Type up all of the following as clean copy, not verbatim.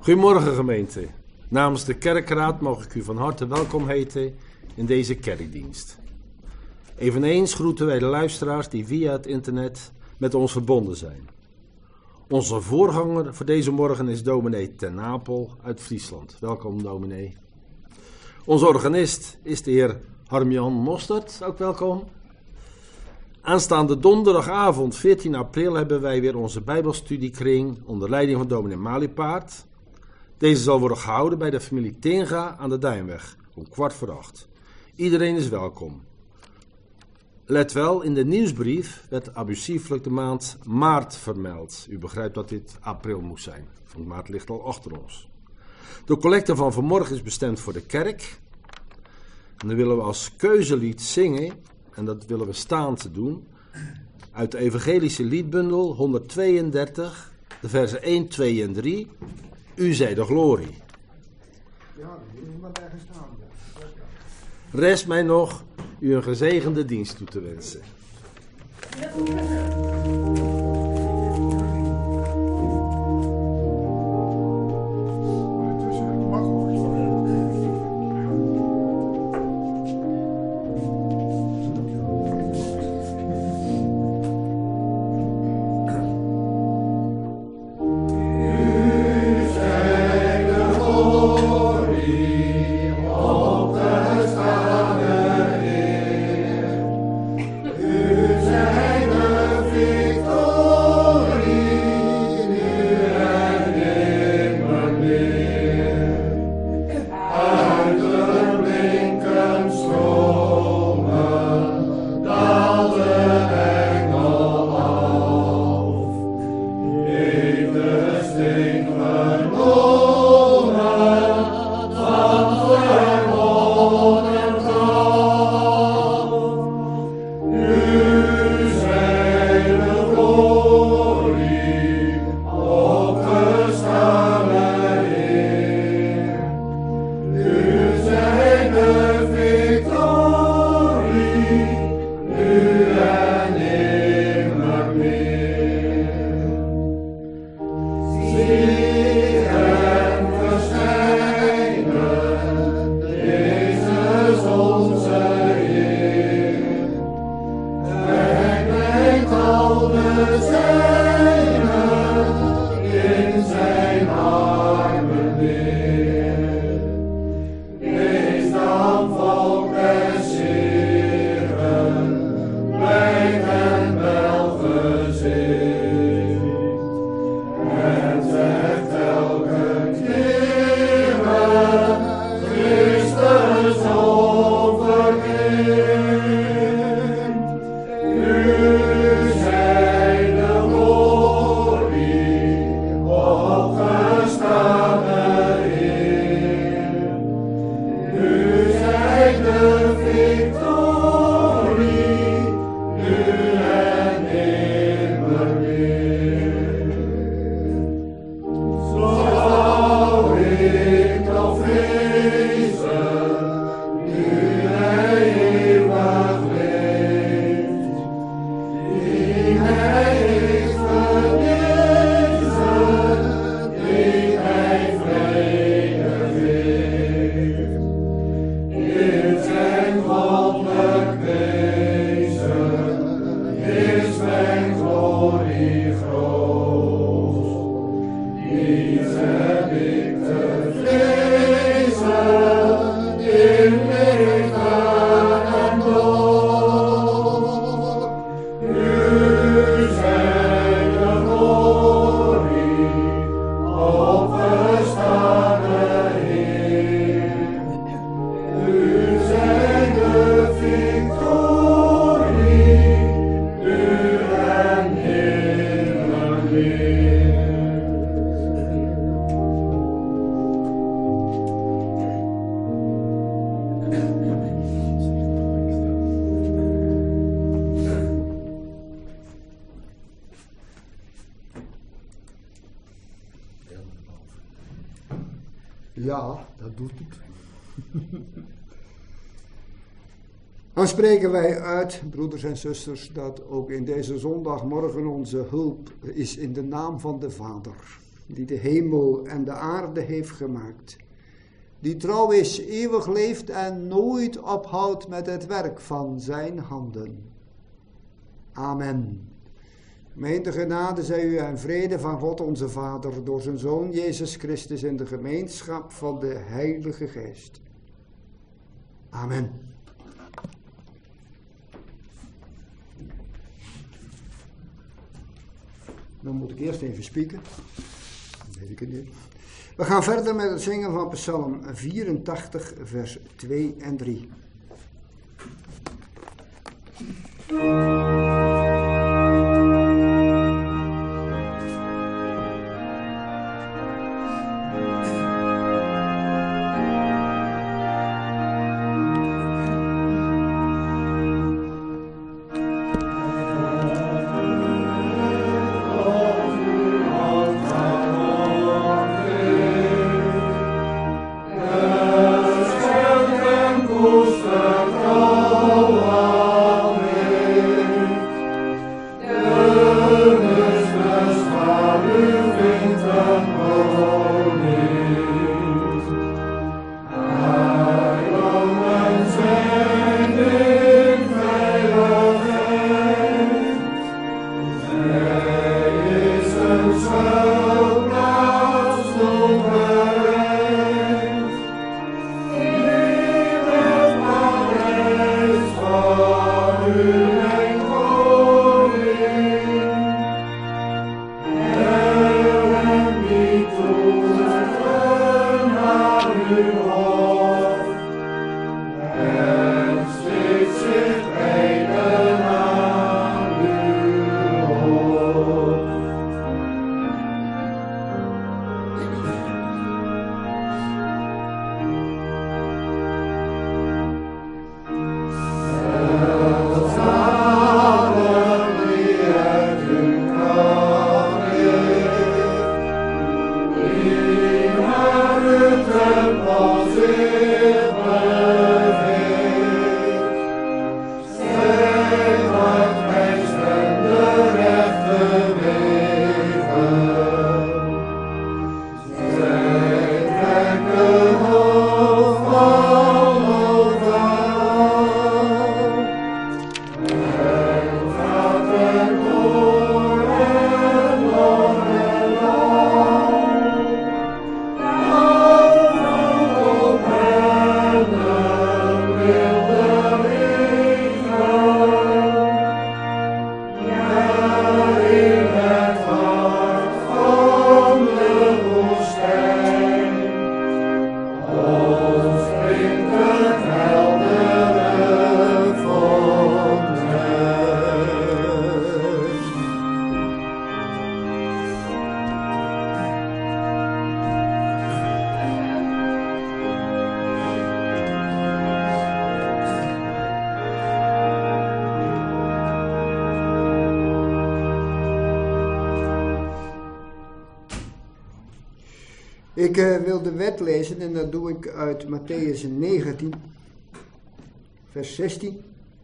Goedemorgen gemeente. Namens de kerkraad mag ik u van harte welkom heten in deze kerkdienst. Eveneens groeten wij de luisteraars die via het internet met ons verbonden zijn. Onze voorganger voor deze morgen is dominee Ten Apel uit Friesland. Welkom dominee. Onze organist is de heer Harmjan Mostert, ook welkom. Aanstaande donderdagavond 14 april hebben wij weer onze bijbelstudiekring onder leiding van dominee Maliepaard. Deze zal worden gehouden bij de familie Tenga aan de Duinweg om 7:15. Iedereen is welkom. Let wel, in de nieuwsbrief werd abusieflijk de maand maart vermeld. U begrijpt dat dit april moest zijn, want maart ligt al achter ons. De collecte van vanmorgen is bestemd voor de kerk. En dan willen we als keuzelied zingen, en dat willen we staand doen, uit de evangelische liedbundel 132, de versen 1, 2 en 3. U zij de glorie. Ja, je mag ergens staan. Rest mij nog u een gezegende dienst toe te wensen. Ja, dat doet het. Dan spreken wij uit, broeders en zusters, dat ook in deze zondagmorgen onze hulp is in de naam van de Vader. die de hemel en de aarde heeft gemaakt, die trouw is, eeuwig leeft en nooit ophoudt met het werk van zijn handen. Amen. Gemeente, genade zij u en vrede van God onze Vader door zijn Zoon Jezus Christus in de gemeenschap van de Heilige Geest. Amen. Dan moet ik eerst even spieken. Dat weet ik het niet. We gaan verder met het zingen van Psalm 84, vers 2 en 3. Ik wil de wet lezen en dat doe ik uit Mattheüs 19, vers 16.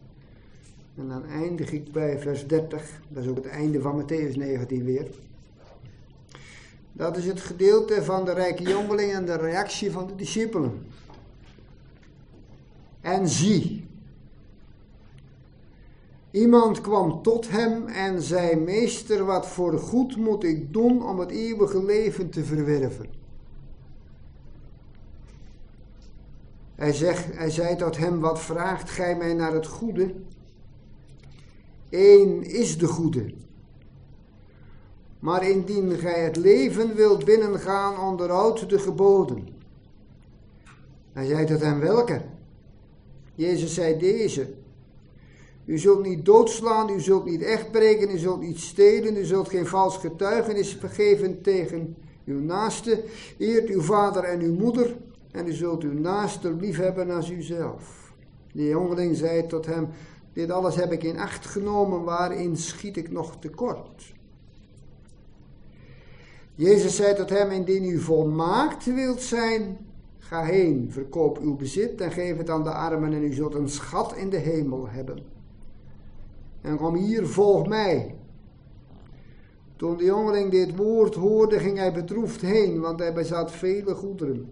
En dan eindig ik bij vers 30. Dat is ook het einde van Mattheüs 19 weer. Dat is het gedeelte van de rijke jongeling en de reactie van de discipelen. En zie, iemand kwam tot hem en zei: Meester, wat voor goed moet ik doen om het eeuwige leven te verwerven? Hij zei tot hem: wat vraagt gij mij naar het goede? Eén is de goede. Maar indien gij het leven wilt binnengaan, onderhoud de geboden. Hij zei tot hem: welke? Jezus zei: deze. U zult niet doodslaan, u zult niet echtbreken, u zult niet stelen, u zult geen vals getuigenis vergeven tegen uw naaste. Eert uw vader en uw moeder en u zult uw naaste liefhebben als uzelf. De jongeling zei tot hem: dit alles heb ik in acht genomen, waarin schiet ik nog tekort? Jezus zei tot hem: indien u volmaakt wilt zijn, ga heen, verkoop uw bezit en geef het aan de armen en u zult een schat in de hemel hebben. En kom hier, volg mij. Toen de jongeling dit woord hoorde, ging hij bedroefd heen, want hij bezat vele goederen.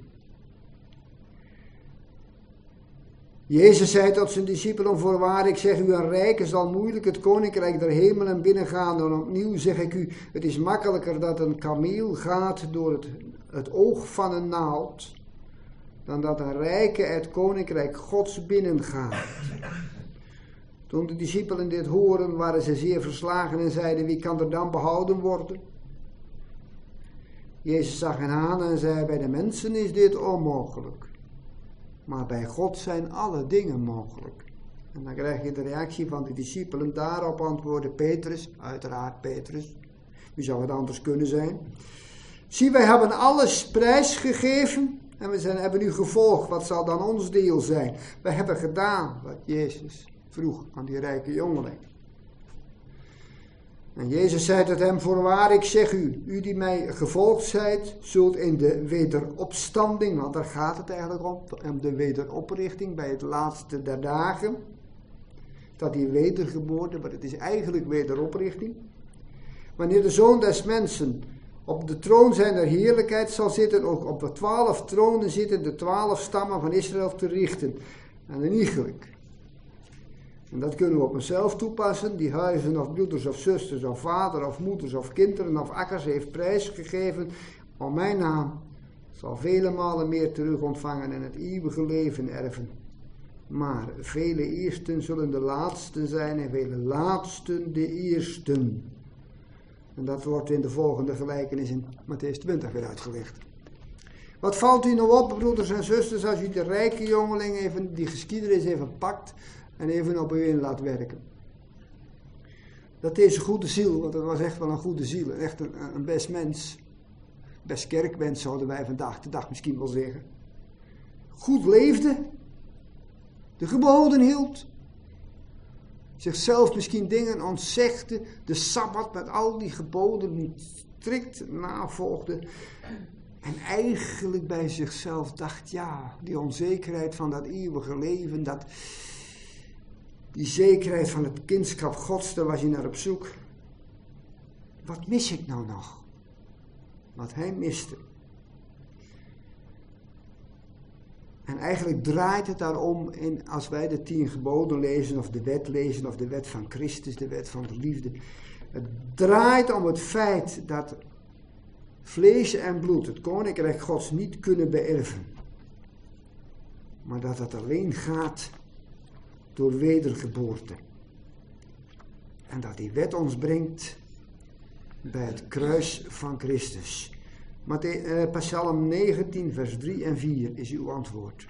Jezus zei tot zijn discipelen: voorwaar, ik zeg u, een rijke zal moeilijk het koninkrijk der hemelen binnengaan. En opnieuw zeg ik u, het is makkelijker dat een kameel gaat door het oog van een naald, dan dat een rijke het koninkrijk Gods binnengaat. Toen de discipelen dit hoorden, waren ze zeer verslagen en zeiden: wie kan er dan behouden worden? Jezus zag hen aan en zei: bij de mensen is dit onmogelijk, maar bij God zijn alle dingen mogelijk. En dan krijg je de reactie van de discipelen. Daarop antwoordde Petrus, uiteraard Petrus, wie zou het anders kunnen zijn? Zie, wij hebben alles prijsgegeven en hebben u gevolgd. Wat zal dan ons deel zijn? Wij hebben gedaan wat Jezus vroeg aan die rijke jongeling. En Jezus zei tot hem: voorwaar, ik zeg u, u die mij gevolgd zijt, zult in de wederopstanding, want daar gaat het eigenlijk om de wederoprichting bij het laatste der dagen. Dat die wedergeboorte, maar het is eigenlijk wederoprichting. Wanneer de Zoon des Mensen op de troon zijner heerlijkheid zal zitten, ook op de 12 tronen zitten, de 12 stammen van Israël te richten. En iegelijk. En dat kunnen we op onszelf toepassen, die huizen of broeders of zusters of vader of moeders of kinderen of akkers heeft prijsgegeven om mijn naam, zal vele malen meer terug ontvangen en het eeuwige leven erven. Maar vele eersten zullen de laatsten zijn en vele laatsten de eersten. En dat wordt in de volgende gelijkenis in Mattheüs 20 weer uitgelegd. Wat valt u nou op, broeders en zusters, als u de rijke jongeling even, die geschiedenis even pakt en even op u in laat werken? Dat deze goede ziel, want het was echt wel een goede ziel, echt een best mens, best kerkmens zouden wij vandaag de dag misschien wel zeggen. Goed leefde, de geboden hield, zichzelf misschien dingen ontzegde, de Sabbat met al die geboden niet strikt navolgde. En eigenlijk bij zichzelf dacht, ja, die onzekerheid van dat eeuwige leven, die zekerheid van het kindschap Gods, daar was hij naar op zoek. Wat mis ik nou nog? Wat hij miste. En eigenlijk draait het daarom, als wij de 10 geboden lezen, of de wet van Christus, de wet van de liefde. Het draait om het feit dat vlees en bloed het koninkrijk Gods niet kunnen beërven. Maar dat het alleen gaat door wedergeboorte. En dat die wet ons brengt bij het kruis van Christus. Psalm 19 vers 3 en 4 is uw antwoord.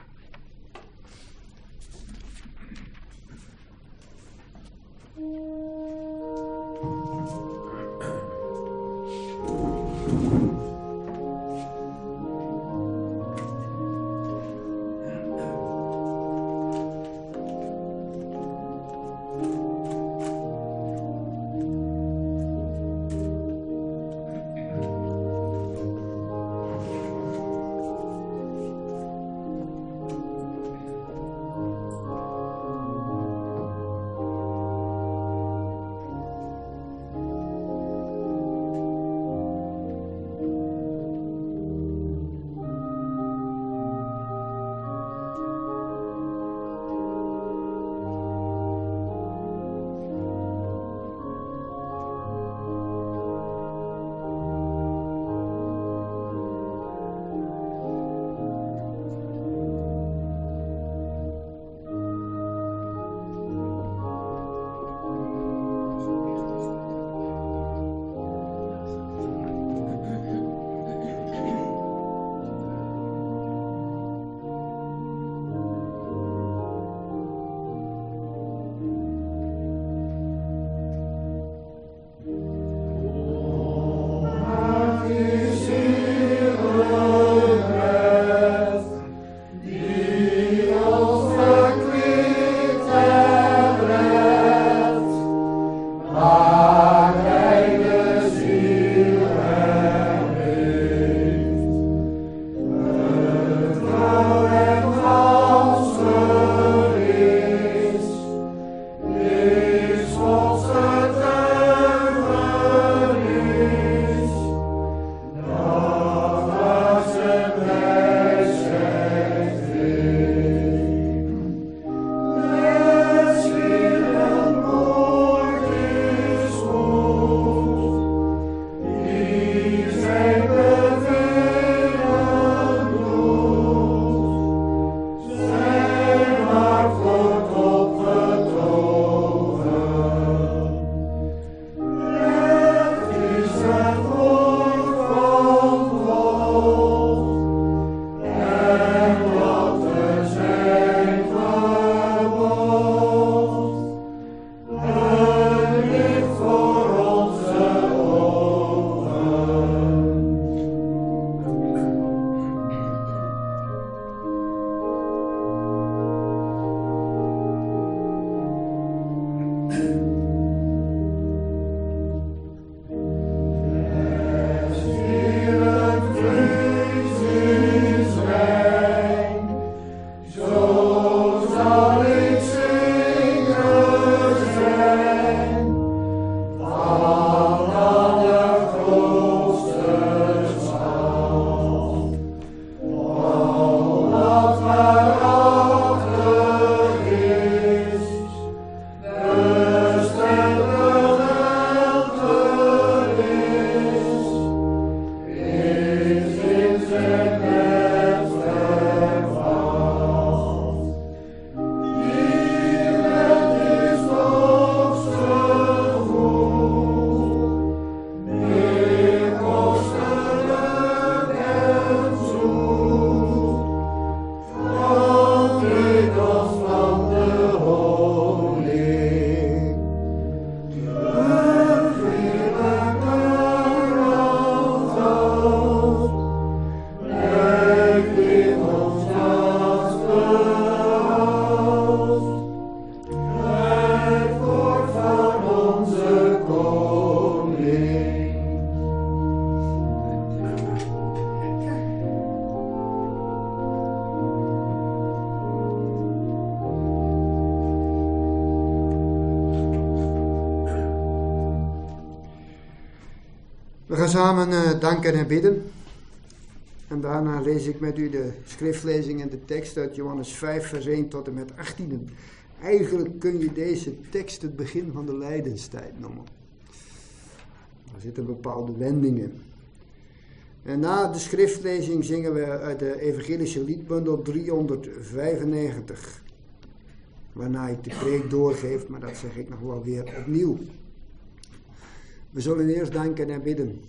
gaan samen danken en bidden. En daarna lees ik met u de schriftlezing en de tekst uit Johannes 5 vers 1 tot en met 18. Eigenlijk kun je deze tekst het begin van de lijdenstijd noemen. Er zitten bepaalde wendingen. En na de schriftlezing zingen we uit de evangelische liedbundel 395. Waarna ik de preek doorgeef, maar dat zeg ik nog wel weer opnieuw. We zullen eerst danken en bidden.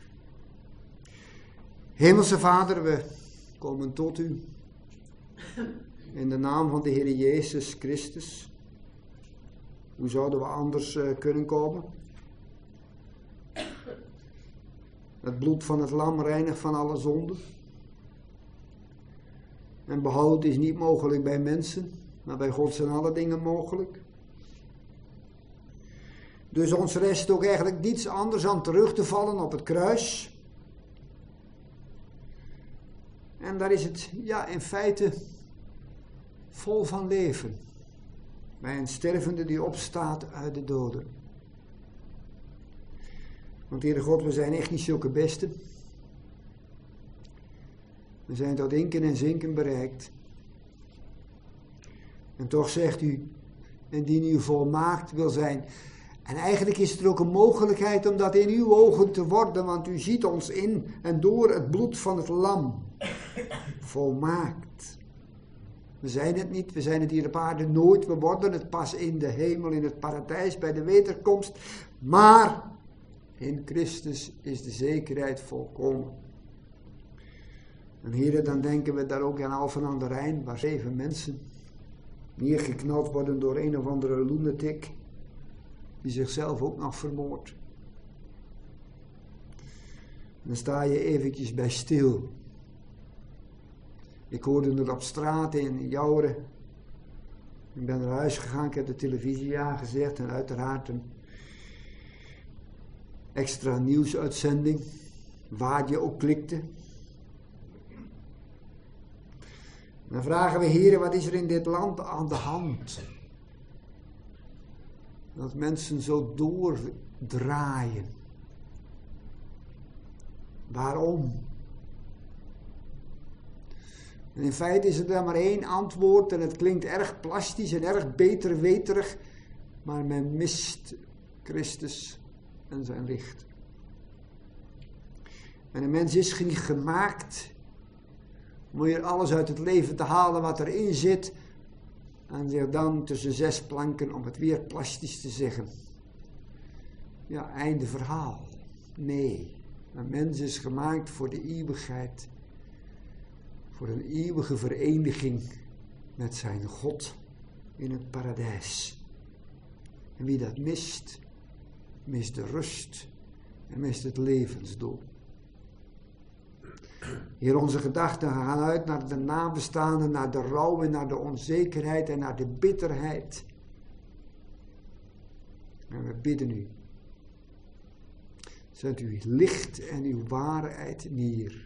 Hemelse Vader, we komen tot u. In de naam van de Heer Jezus Christus. Hoe zouden we anders kunnen komen? Het bloed van het lam reinigt van alle zonden. En behoud is niet mogelijk bij mensen, maar bij God zijn alle dingen mogelijk. Dus ons rest ook eigenlijk niets anders dan terug te vallen op het kruis. En daar is het, in feite vol van leven. Bij een stervende die opstaat uit de doden. Want Heere God, we zijn echt niet zulke besten. We zijn tot inken en zinken bereikt. En toch zegt u, indien u volmaakt wil zijn. En eigenlijk is er ook een mogelijkheid om dat in uw ogen te worden, want u ziet ons in en door het bloed van het lam. Volmaakt. We zijn het niet, we zijn het hier op aarde nooit, we worden het pas in de hemel, in het paradijs, bij de wederkomst. Maar in Christus is de zekerheid volkomen. En heren, dan denken we daar ook aan Alphen aan de Rijn, waar 7 mensen neergeknald worden door een of andere lunatic, die zichzelf ook nog vermoordt. Dan sta je eventjes bij stil. Ik hoorde het op straat in Jouren. Ik ben naar huis gegaan, ik heb de televisie aangezet en uiteraard een extra nieuwsuitzending, waar je ook klikte. Dan vragen we, heren, wat is er in dit land aan de hand? Dat mensen zo doordraaien. Waarom? En in feite is er dan maar één antwoord en het klinkt erg plastisch en erg beterweterig, maar men mist Christus en zijn licht. En een mens is niet gemaakt om hier alles uit het leven te halen wat erin zit en zich dan tussen 6 planken, om het weer plastisch te zeggen, einde verhaal. Nee, een mens is gemaakt voor de eeuwigheid. Voor een eeuwige vereniging met zijn God in het paradijs. En wie dat mist, mist de rust en mist het levensdoel. Hier onze gedachten gaan uit naar de nabestaanden, naar de rouw en naar de onzekerheid en naar de bitterheid. En we bidden u. Zet uw licht en uw waarheid neer.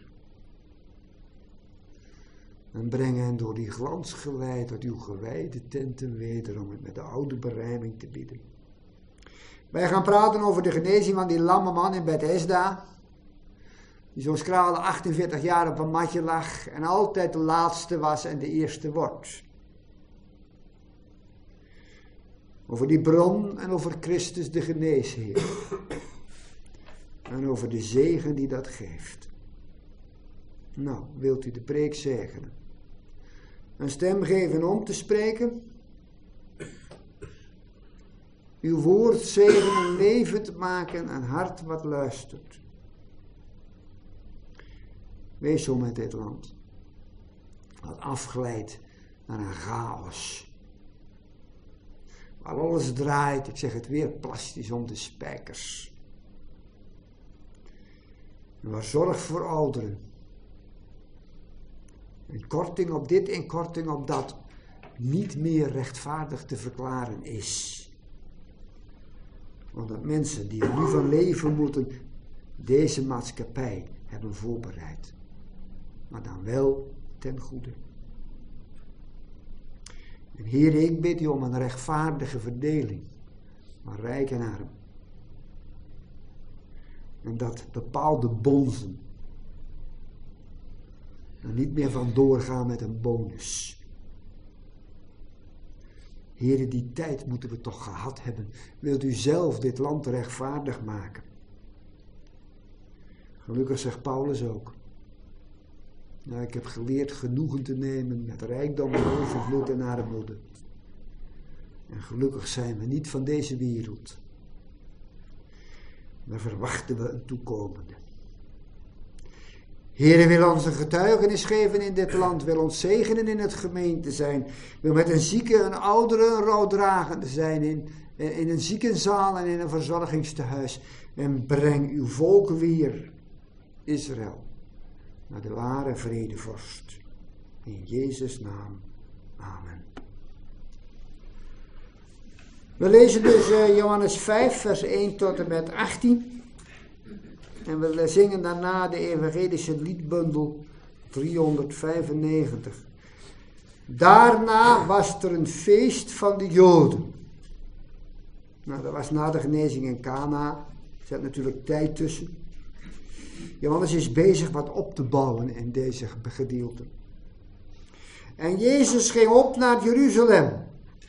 En breng hen door die glans geleid tot uw gewijde tenten weder, om het met de oude berijming te bidden. Wij gaan praten over de genezing van die lamme man in Bethesda, die zo'n schrale 48 jaar op een matje lag en altijd de laatste was en de eerste wordt. Over die bron en over Christus de geneesheer. En over de zegen die dat geeft. Nou, wilt u de preek zegenen? Een stem geven om te spreken? Uw woord zegenen levend maken, een hart wat luistert. Wees zo met dit land. Wat afglijdt naar een chaos. Waar alles draait, ik zeg het weer plastisch, om de spijkers. En waar zorg voor ouderen. En korting op dit en korting op dat niet meer rechtvaardig te verklaren is. Omdat mensen die er nu van leven moeten, deze maatschappij hebben voorbereid. Maar dan wel ten goede. En Heer, ik bid u om een rechtvaardige verdeling, maar rijk en arm. En dat bepaalde bonzen er niet meer van doorgaan met een bonus. Heren, die tijd moeten we toch gehad hebben. Wilt u zelf dit land rechtvaardig maken? Gelukkig zegt Paulus ook. Nou, ik heb geleerd genoegen te nemen met rijkdom en overvloed en armoede. En gelukkig zijn we niet van deze wereld. Maar verwachten we een toekomende. Heere wil ons een getuigenis geven in dit land, wil ons zegenen in het gemeente zijn, wil met een zieke, een oudere, een rouwdragende zijn in een ziekenzaal en in een verzorgingstehuis. En breng uw volk weer, Israël, naar de ware vredevorst. In Jezus' naam. Amen. We lezen dus Johannes 5, vers 1 tot en met 18. En we zingen daarna de evangelische liedbundel 395. Daarna was er een feest van de Joden. Nou, dat was na de genezing in Cana. Er zit natuurlijk tijd tussen. Johannes is bezig wat op te bouwen in deze gedeelte. En Jezus ging op naar Jeruzalem.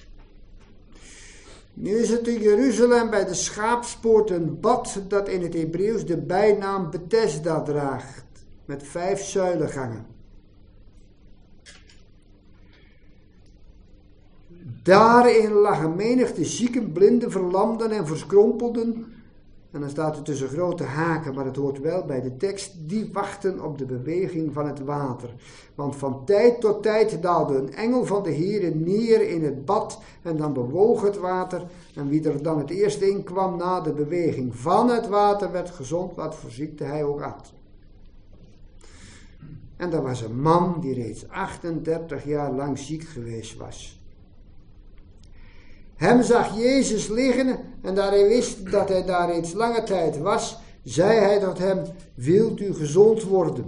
Nu is het in Jeruzalem bij de Schaapspoort een bad dat in het Hebreeuws de bijnaam Bethesda draagt, met 5 zuilengangen. Daarin lag een menigte zieken, blinden, verlamden en verschrompelden. En dan staat er tussen grote haken, maar het hoort wel bij de tekst, die wachten op de beweging van het water. Want van tijd tot tijd daalde een engel van de Heere neer in het bad en dan bewoog het water. En wie er dan het eerst in kwam na de beweging van het water werd gezond, wat voor ziekte hij ook had. En er was een man die reeds 38 jaar lang ziek geweest was. Hem zag Jezus liggen en daar hij wist dat hij daar reeds lange tijd was, zei hij tot hem, wilt u gezond worden?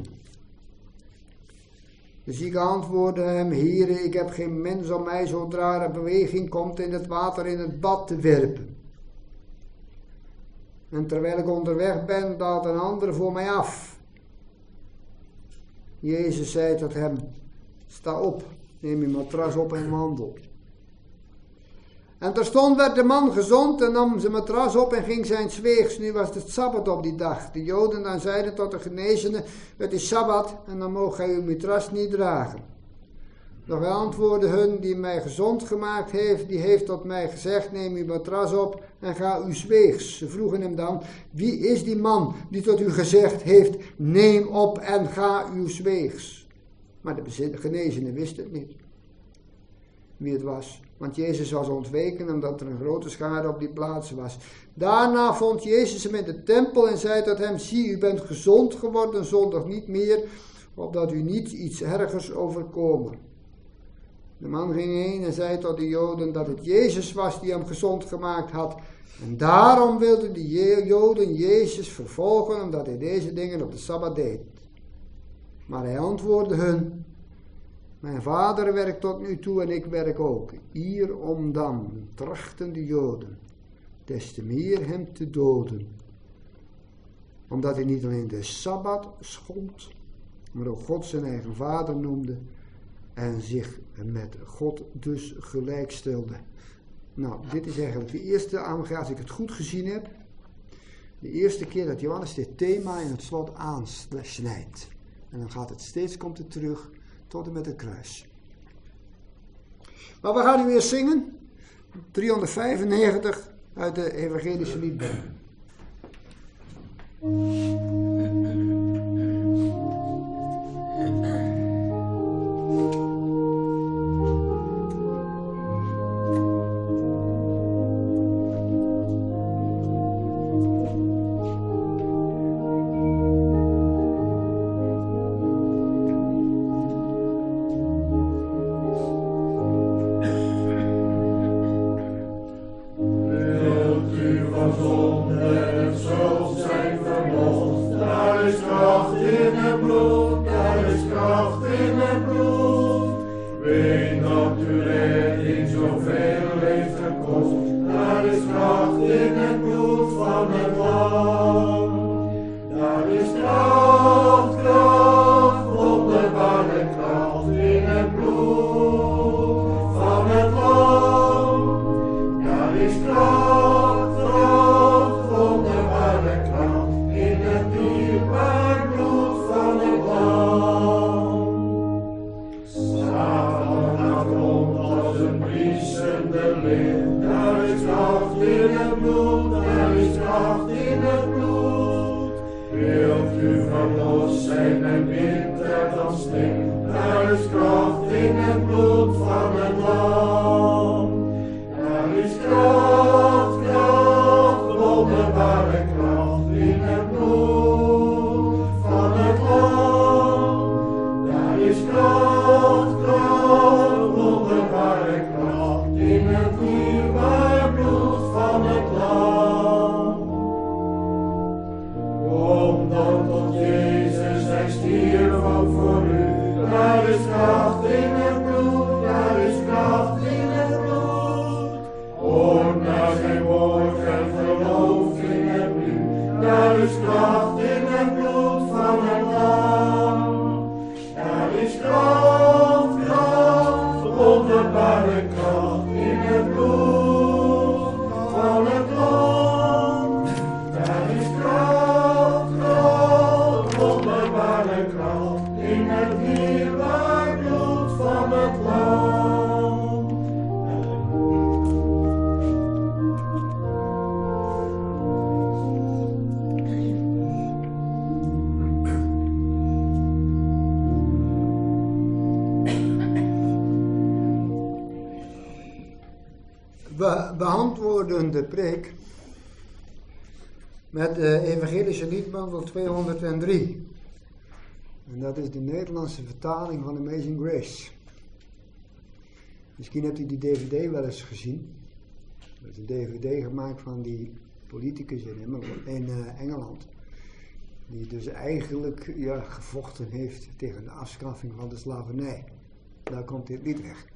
De zieke antwoordde hem, Heere, ik heb geen mens om mij zodra er beweging komt in het water in het bad te werpen. En terwijl ik onderweg ben, daalt een ander voor mij af. Jezus zei tot hem, sta op, neem je matras op en wandel. En terstond werd de man gezond en nam zijn matras op en ging zijns weegs. Nu was het Sabbat op die dag. De Joden dan zeiden tot de genezene, het is Sabbat en dan mag gij uw matras niet dragen. Doch hij antwoordde hun, die mij gezond gemaakt heeft, die heeft tot mij gezegd, neem uw matras op en ga uw weegs. Ze vroegen hem dan, wie is die man die tot u gezegd heeft, neem op en ga uw weegs? Maar de genezene wist het niet, wie het was. Want Jezus was ontweken omdat er een grote schare op die plaats was. Daarna vond Jezus hem in de tempel en zei tot hem, zie, u bent gezond geworden, zondig niet meer, opdat u niet iets ergers overkomen. De man ging heen en zei tot de Joden dat het Jezus was die hem gezond gemaakt had. En daarom wilden de Joden Jezus vervolgen, omdat hij deze dingen op de Sabbat deed. Maar hij antwoordde hun, mijn vader werkt tot nu toe en ik werk ook. Hierom dan trachten de Joden des te meer hem te doden. Omdat hij niet alleen de Sabbat schond, maar ook God zijn eigen vader noemde en zich met God dus gelijkstelde. Nou, dit is eigenlijk de eerste aanvraag, als ik het goed gezien heb, de eerste keer dat Johannes dit thema in het slot aansnijdt. En dan gaat het steeds, komt het terug, tot en met het kruis. Maar we gaan nu weer zingen. 395 uit de evangelische liedbundel. Zonder het zelf zijn verlost. Daar is kracht in het bloed van het lam. Daar is kracht, kracht, wonderbare kracht in het bloed van het lam. Daar is kracht, kracht, wonderbare kracht in het dierbaar bloed van het lam. Kom dan tot Jezus, hij stierf ook voor u. Daar is kracht in het bloed, daar is kracht in het bloed. Hoort naar zijn woord en geloof in het bloed. Daar is kracht in het bloed van het lam. Daar is kracht, kracht, wonderbare kracht in het bloed van het lam. Daar is kracht, kracht, wonderbare kracht in het dierbaar bloed van het lam. We beantwoorden de preek met de evangelische liedbundel 203. En dat is de Nederlandse vertaling van Amazing Grace. Misschien hebt u die DVD wel eens gezien. Er is een DVD gemaakt van die politicus in Engeland. Die dus eigenlijk gevochten heeft tegen de afschaffing van de slavernij. Daar komt dit lied weg.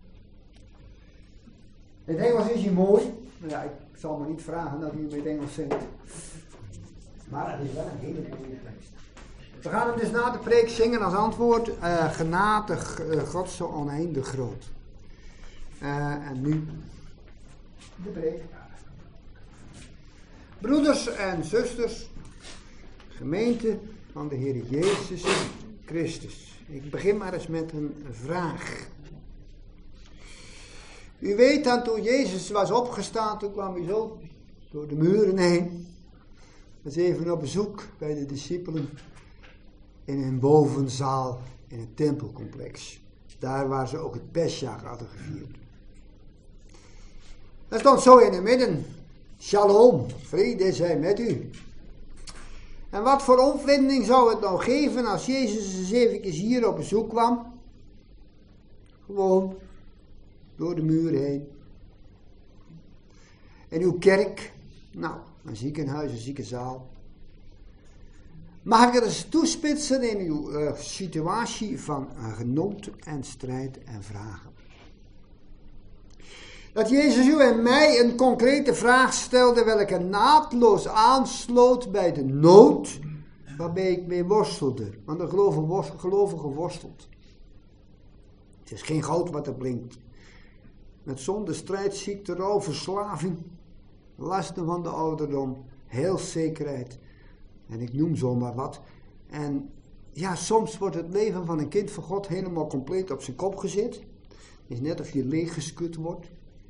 In het Engels is hij mooi. Nou ja, ik zal me niet vragen dat u met Engels zingt. Maar het is wel een hele mooie tekst. We gaan hem dus na de preek zingen als antwoord. Genadig God zo oneindig groot. En nu de preek. Broeders en zusters, gemeente van de Heer Jezus Christus. Ik begin maar eens met een vraag. U weet dat toen Jezus was opgestaan, toen kwam hij zo door de muren heen. Was even op bezoek bij de discipelen in een bovenzaal in het tempelcomplex. Daar waar ze ook het Pesach hadden gevierd. Daar stond zo in het midden: Shalom, vrede zij met u. En wat voor opwinding zou het nou geven als Jezus eens even hier op bezoek kwam? Gewoon door de muur heen. In uw kerk, nou, een ziekenhuis, een ziekenzaal. Mag ik het eens toespitsen in uw situatie van genot en strijd en vragen? Dat Jezus u en mij een concrete vraag stelde, welke naadloos aansloot bij de nood waarbij ik mee worstelde. Want de gelovige worstelt. Het is geen goud wat er blinkt. Met zonde, strijd, ziekte, rouw, verslaving, lasten van de ouderdom, heelzekerheid. En ik noem zomaar wat. En ja, soms wordt het leven van een kind van God helemaal compleet op zijn kop gezet. Het is net of je leeggeschud wordt.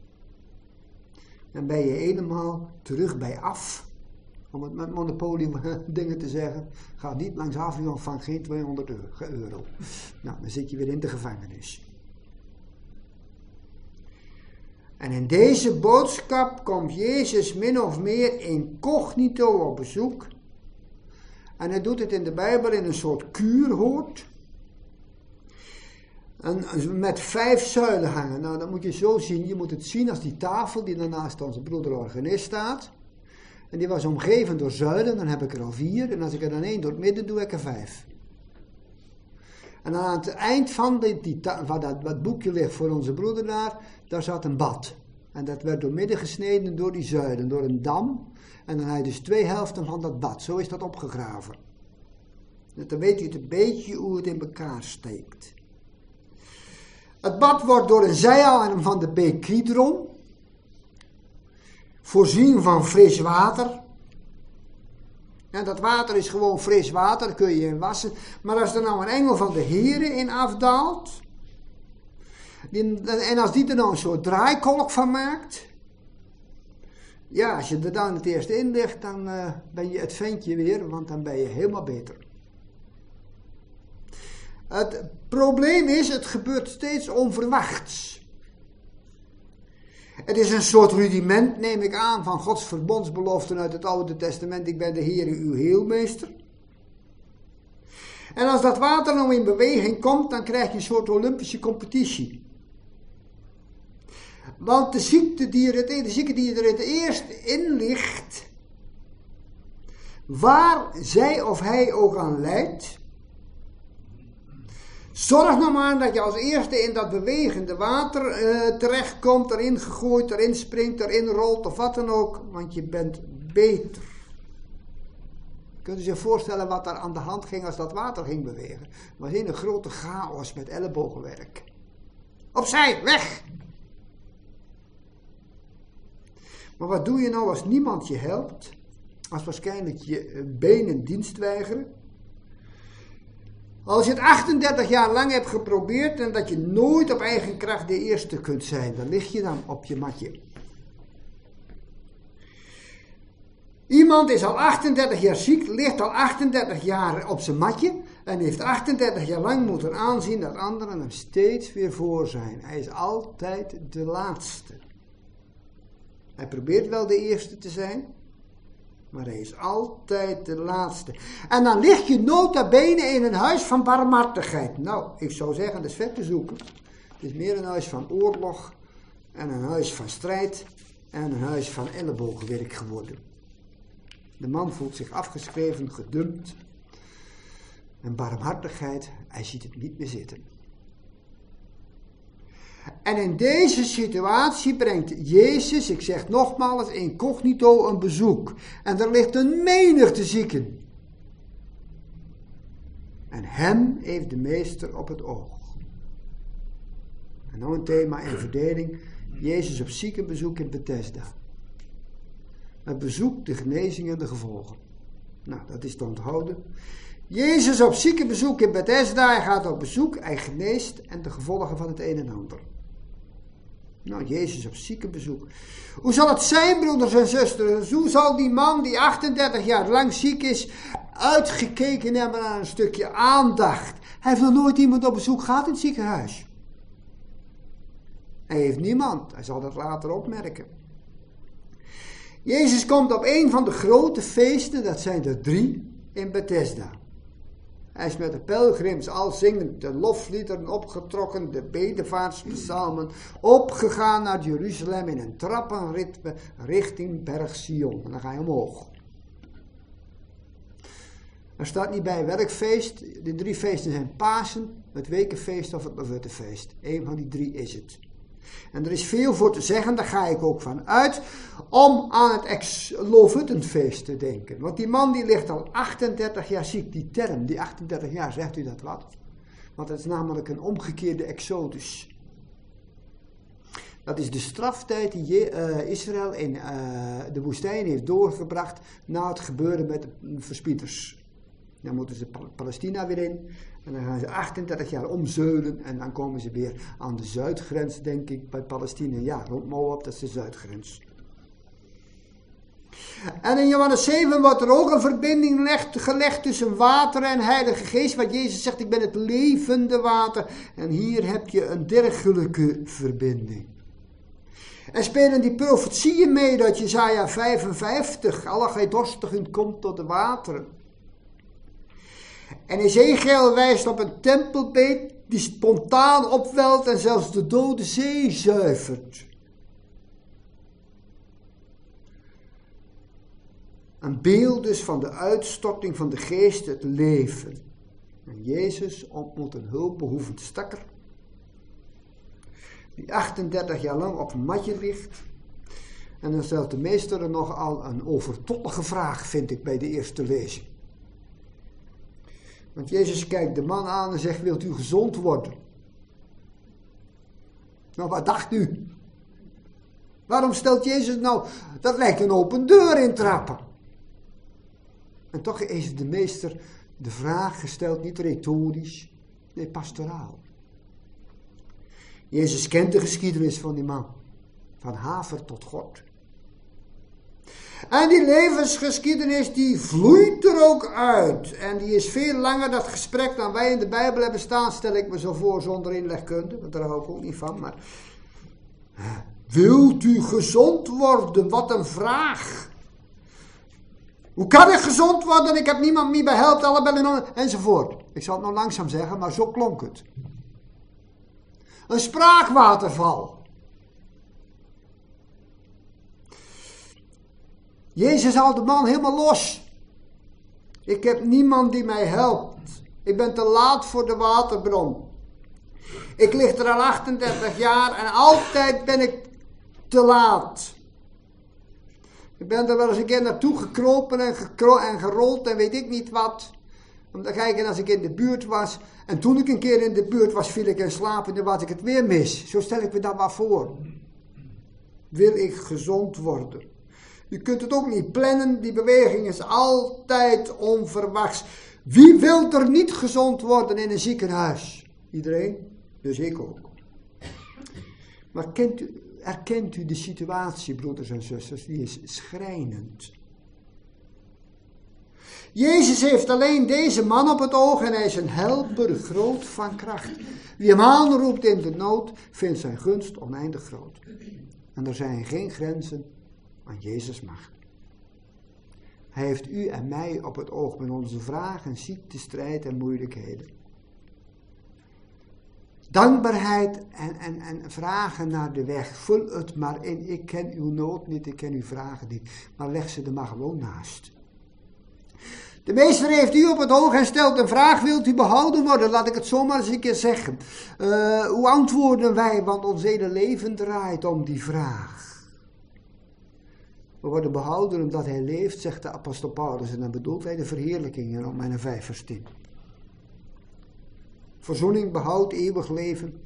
Dan ben je helemaal terug bij af. Om het met monopolie dingen te zeggen. Ga niet langs af en ontvang geen 200 euro. Nou, dan zit je weer in de gevangenis. En in deze boodschap komt Jezus min of meer incognito op bezoek. En hij doet het in de Bijbel in een soort kuurhoort. En met 5 zuilen hangen. Nou, dat moet je zo zien. Je moet het zien als die tafel die daarnaast onze broeder organist staat. En die was omgeven door zuilen. Dan heb ik er al 4. En als ik er dan 1 door het midden doe, ik er 5. En aan het eind van dat boekje ligt voor onze broeder daar zat een bad. En dat werd door midden gesneden door die zuilen, door een dam. En dan had je dus 2 helften van dat bad. Zo is dat opgegraven. Dan weet u het een beetje hoe het in elkaar steekt. Het bad wordt door een zijarm van de beek Kidron voorzien van fris water. En dat water is gewoon fris water, daar kun je in wassen. Maar als er nou een engel van de Heere in afdaalt, en als die er nou een soort draaikolk van maakt, ja, als je er dan het eerst in ligt, dan ben je het ventje weer, want dan ben je helemaal beter. Het Probleem is, het gebeurt steeds onverwachts. Het is een soort rudiment, neem ik aan, van Gods verbondsbeloften uit het Oude Testament. Ik ben de Heere, uw heelmeester. En als dat water nou in beweging komt, dan krijg je een soort Olympische competitie. Want de zieke die er het eerst in ligt, waar zij of hij ook aan leidt, zorg nou maar dat je als eerste in dat bewegende water terechtkomt, erin gegooid, erin springt, erin rolt of wat dan ook, want je bent beter. Kunt u zich voorstellen wat daar aan de hand ging als dat water ging bewegen? Het was een grote chaos met ellebogenwerk. Opzij, weg! Maar wat doe je nou als niemand je helpt? Als waarschijnlijk je benen dienst weigeren? Als je het 38 jaar lang hebt geprobeerd en dat je nooit op eigen kracht de eerste kunt zijn, dan lig je dan op je matje. Iemand is al 38 jaar ziek, ligt al 38 jaar op zijn matje en heeft 38 jaar lang moeten aanzien dat anderen hem steeds weer voor zijn. Hij is altijd de laatste. Hij probeert wel de eerste te zijn, maar hij is altijd de laatste. En dan lig je nota bene in een huis van barmhartigheid. Nou, ik zou zeggen, dat is ver te zoeken. Het is meer een huis van oorlog en een huis van strijd en een huis van ellebogenwerk geworden. De man voelt zich afgeschreven, gedumpt. En barmhartigheid, hij ziet het niet meer zitten. En in deze situatie brengt Jezus, ik zeg nogmaals, incognito een bezoek. En er ligt een menigte zieken. En hem heeft de meester op het oog. En nou een thema in verdeling. Jezus op ziekenbezoek in Bethesda. Het bezoek, de genezing en de gevolgen. Nou, dat is te onthouden. Jezus op ziekenbezoek in Bethesda. Hij gaat op bezoek, hij geneest en de gevolgen van het een en ander. Nou, Jezus op ziekenbezoek. Hoe zal het zijn, broeders en zusters? Hoe zal die man die 38 jaar lang ziek is, uitgekeken hebben naar een stukje aandacht? Hij heeft nog nooit iemand op bezoek gehad in het ziekenhuis. Hij heeft niemand. Hij zal dat later opmerken. Jezus komt op een van de grote feesten, dat zijn er 3, in Bethesda. Hij is met de pelgrims al zingend de lofliederen opgetrokken, de bedevaartspsalmen, opgegaan naar Jeruzalem in een trappenritme richting berg Sion. En dan ga je omhoog. Er staat niet bij welk feest. De 3 feesten zijn Pasen, het wekenfeest of het Lofuttefeest. Eén van die 3 is het. En er is veel voor te zeggen, daar ga ik ook van uit, om aan het Lofutenfeest te denken. Want die man die ligt al 38 jaar ziek, die term, die 38 jaar, zegt u dat wat? Want het is namelijk een omgekeerde exodus. Dat is de straftijd die Israël in de woestijn heeft doorgebracht na het gebeuren met de verspieders. Dan moeten ze Palestina weer in. En dan gaan ze 38 jaar omzeulen. En dan komen ze weer aan de zuidgrens, denk ik, bij Palestina. Ja, rond Moab, dat is de zuidgrens. En in Johannes 7 wordt er ook een verbinding gelegd tussen water en Heilige Geest. Waar Jezus zegt, ik ben het levende water. En hier heb je een dergelijke verbinding. En spelen die profetieën mee uit Jesaja 55. Alle gij dorstigen komt tot de wateren. En Ezekiel wijst op een tempelbeet die spontaan opwelt en zelfs de dode zee zuivert. Een beeld dus van de uitstorting van de geest, het leven. En Jezus ontmoet een hulpbehoevend stakker, die 38 jaar lang op een matje ligt. En dan stelt de meester er nogal een overtollige vraag, vind ik bij de eerste lezing. Want Jezus kijkt de man aan en zegt, wilt u gezond worden? Nou, wat dacht u? Waarom stelt Jezus nou, dat lijkt een open deur intrappen. En toch is de meester de vraag gesteld, niet retorisch, nee, pastoraal. Jezus kent de geschiedenis van die man, van haver tot God. En die levensgeschiedenis die vloeit er ook uit. En die is veel langer, dat gesprek, dan wij in de Bijbel hebben staan, stel ik me zo voor, zonder inlegkunde. Want daar hou ik ook niet van. Maar wilt u gezond worden? Wat een vraag. Hoe kan ik gezond worden? Ik heb niemand meer bij helpt, alle bellen enzovoort. Ik zal het nog langzaam zeggen, maar zo klonk het. Een spraakwaterval. Jezus haalt de man helemaal los. Ik heb niemand die mij helpt. Ik ben te laat voor de waterbron. Ik lig er al 38 jaar en altijd ben ik te laat. Ik ben er wel eens een keer naartoe gekropen en gerold en weet ik niet wat. Om te kijken als ik in de buurt was. En toen ik een keer in de buurt was, viel ik in slaap en dan was ik het weer mis. Zo stel ik me dat maar voor. Wil ik gezond worden? Je kunt het ook niet plannen, die beweging is altijd onverwachts. Wie wil er niet gezond worden in een ziekenhuis? Iedereen, dus ik ook. Maar erkent u de situatie, broeders en zusters? Die is schrijnend. Jezus heeft alleen deze man op het oog en hij is een helper groot van kracht. Wie hem aanroept in de nood, vindt zijn gunst oneindig groot. En er zijn geen grenzen aan Jezus' macht. Hij heeft u en mij op het oog met onze vragen, ziekte, strijd en moeilijkheden. Dankbaarheid en vragen naar de weg. Vul het maar in. Ik ken uw nood niet, ik ken uw vragen niet. Maar leg ze er maar gewoon naast. De meester heeft u op het oog en stelt een vraag. Wilt u behouden worden? Laat ik het zomaar eens een keer zeggen. Hoe antwoorden wij? Want ons hele leven draait om die vraag. We worden behouden omdat hij leeft, zegt de apostel Paulus. En dan bedoelt hij de verheerlijking in Romeinen 5 vers 10. Verzoening, behoud, eeuwig leven.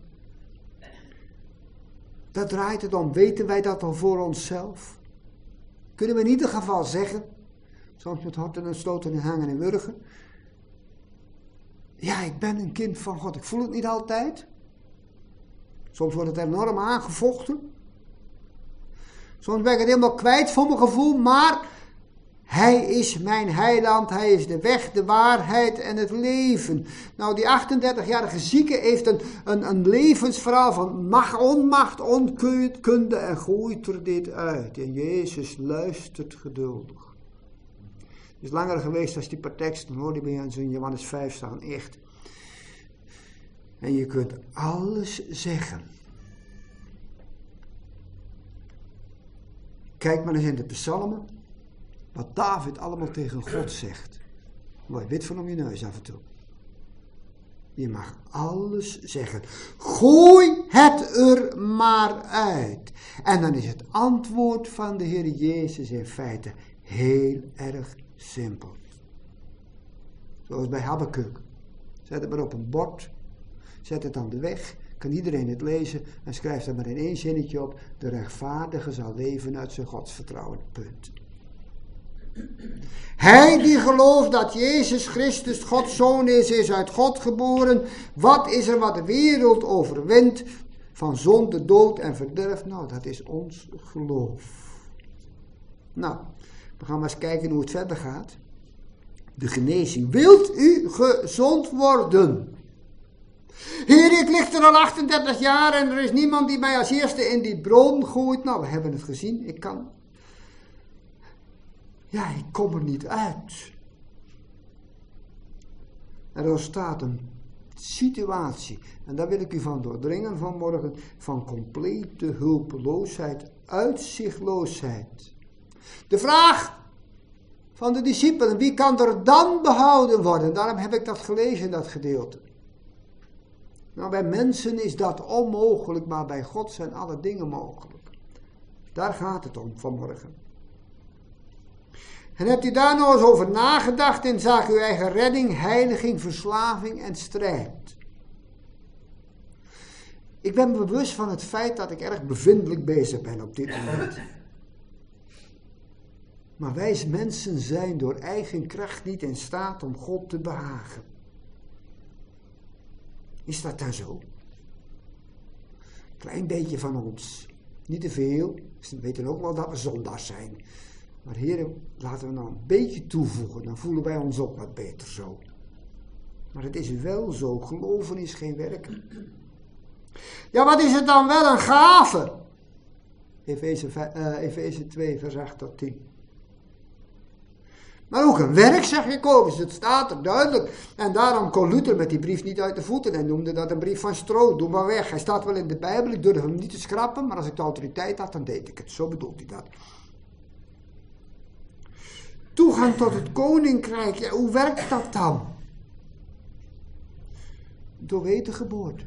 Daar draait het om. Weten wij dat al voor onszelf? Kunnen we in ieder geval zeggen, soms met horten en stoten en hangen en wurgen. Ja, ik ben een kind van God. Ik voel het niet altijd. Soms wordt het enorm aangevochten. Soms ben ik het helemaal kwijt voor mijn gevoel, maar hij is mijn heiland, hij is de weg, de waarheid en het leven. Nou, die 38-jarige zieke heeft een levensverhaal van onmacht, onkunde en gooit er dit uit. En Jezus luistert geduldig. Het is langer geweest als die paar teksten, hoor, die bij ons in Johannes 5 staan, echt. En je kunt alles zeggen. Kijk maar eens in de psalmen, wat David allemaal tegen God zegt. Word je wit van om je neus af en toe. Je mag alles zeggen. Gooi het er maar uit. En dan is het antwoord van de Heer Jezus in feite heel erg simpel. Zoals bij Habakuk. Zet het maar op een bord. Zet het aan de weg. Kan iedereen het lezen en schrijft er maar in 1 zinnetje op. De rechtvaardige zal leven uit zijn godsvertrouwen. Punt. Hij die gelooft dat Jezus Christus Gods Zoon is uit God geboren. Wat is er wat de wereld overwint van zonde, dood en verderf? Nou, dat is ons geloof. Nou, we gaan maar eens kijken hoe het verder gaat. De genezing. Wilt u gezond worden? Heer, ik lig er al 38 jaar en er is niemand die mij als eerste in die bron gooit. Nou, we hebben het gezien. Ik kom er niet uit. Er ontstaat een situatie, en daar wil ik u van doordringen vanmorgen, van complete hulpeloosheid, uitzichtloosheid. De vraag van de discipelen, wie kan er dan behouden worden? Daarom heb ik dat gelezen, dat gedeelte. Nou, bij mensen is dat onmogelijk, maar bij God zijn alle dingen mogelijk. Daar gaat het om vanmorgen. En hebt u daar nou eens over nagedacht in zaken uw eigen redding, heiliging, verslaving en strijd? Ik ben me bewust van het feit dat ik erg bevindelijk bezig ben op dit moment. Maar wij mensen zijn door eigen kracht niet in staat om God te behagen. Is dat dan zo? Klein beetje van ons. Niet te veel. We weten ook wel dat we zondaars zijn. Maar Heer, laten we nou een beetje toevoegen, dan voelen wij ons ook wat beter zo. Maar het is wel zo, geloven is geen werken. Ja, wat is het dan wel een gave? Efeze 2, vers 8 tot 10. Maar ook een werk, zegt Jacobus, het staat er duidelijk. En daarom kon Luther met die brief niet uit de voeten en noemde dat een brief van stro. Doe maar weg, hij staat wel in de Bijbel, ik durf hem niet te schrappen, maar als ik de autoriteit had, dan deed ik het. Zo bedoelt hij dat. Toegang tot het koninkrijk, ja, hoe werkt dat dan? Door wedergeboorte.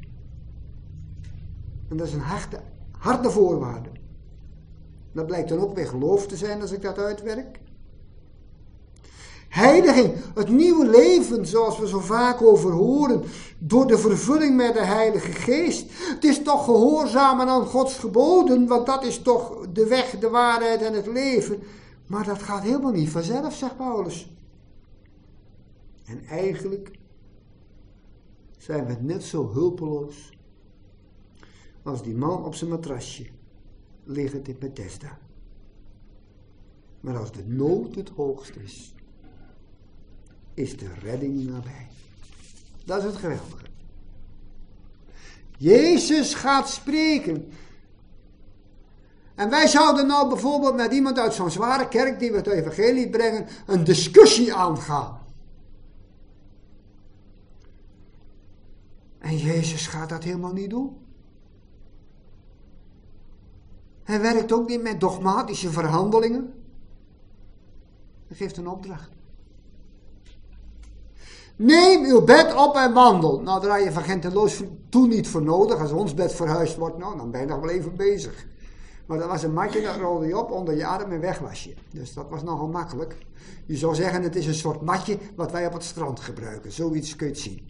En dat is een harde voorwaarde. Dat blijkt dan ook weer geloof te zijn als ik dat uitwerk. Heiliging, het nieuwe leven zoals we zo vaak over horen, door de vervulling met de Heilige Geest. Het is toch gehoorzamen aan Gods geboden, want dat is toch de weg, de waarheid en het leven. Maar dat gaat helemaal niet vanzelf, zegt Paulus. En eigenlijk zijn we net zo hulpeloos als die man op zijn matrasje, liggend in Bethesda. Maar als de nood het hoogst is de redding nabij. Dat is het geweldige. Jezus gaat spreken. En wij zouden nou bijvoorbeeld met iemand uit zo'n zware kerk die we het evangelie brengen, een discussie aangaan. En Jezus gaat dat helemaal niet doen. Hij werkt ook niet met dogmatische verhandelingen. Hij geeft een opdracht. Neem uw bed op en wandel. Nou, daar had je van Genteloos toen niet voor nodig. Als ons bed verhuisd wordt, nou, dan ben je nog wel even bezig. Maar dat was een matje, dat rolde je op onder je arm en weg was je. Dus dat was nogal makkelijk. Je zou zeggen, het is een soort matje wat wij op het strand gebruiken. Zoiets kun je het zien.